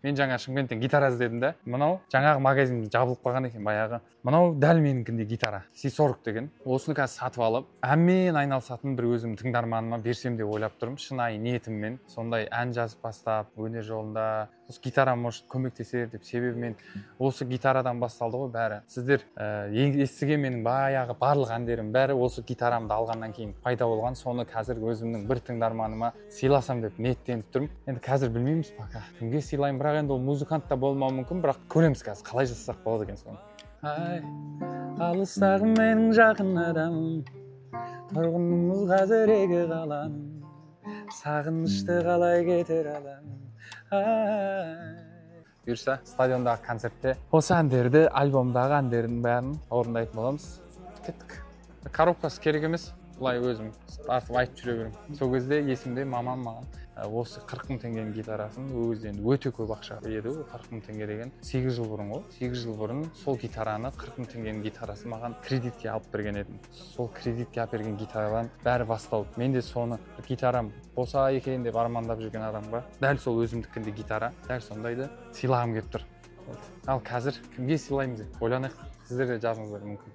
мен жаңа Шымкенттен гитара іздедім да, мынау жаңағы магазин жабылып қалған екен баяғы. Мынау дәл менікіндей гитара, C40 деген. Осыны қазір сатып алып, әнмен айналысатын бір өзім тыңдарманыма берсем деп ойлап тұрмын, шынайы ниетіммен. Сондай ән жазып бастап, өнер жолында осы гитара может көмектесер деп себебі мен осы гитарадан басталды ғой бәрі. Сіздер естіген менің баяғы барлық әндерім бәрі осы гитарамды алғаннан кейін пайда болған. Соны қазір өзімнің бір тыңдарманыма сыйласам деп ниеттеніп тұрмын. Енді қазір білмейміз пока. Кімге сыйлаймын, бірақ енді ол музыкант та болмауы мүмкін, бірақ көреміз қазір қалай жасасақ болады екен соны. Ай, алыстағы менің жақын адамым, тұрғынымыз қазір екі қаланың, сағынышты қалай кетер аламын. Бұйырса стадиондағы концертте осы әндерді, альбомдағы әндердің бәрін орындайтын боламыз. Кеттік. Коробкасы керек емес, бұлай өзім артып айтып жүре беремін. Сол кезде есімде мамам маған осы 40 мың теңгенің гитарасын, ол кезде өте көп ақша еді, 40 мың теңге деген 8 жыл бұрын ғой. 8 жыл бұрын сол гитараны 40 мың теңгенің гитарасын маған кредитке алып берген едім. Сол кредитке алып берген гитарадан бәрі басталды. Мен де соны гитарам болса екен деп армандап жүрген адамға дәл сол өзімдікіндей гитара, дәл сондайды сыйлағым келіп тұр. Ал қазір кімге сыйлаймыз деп ойланайық. Сіздер де жазыңыздар мүмкін.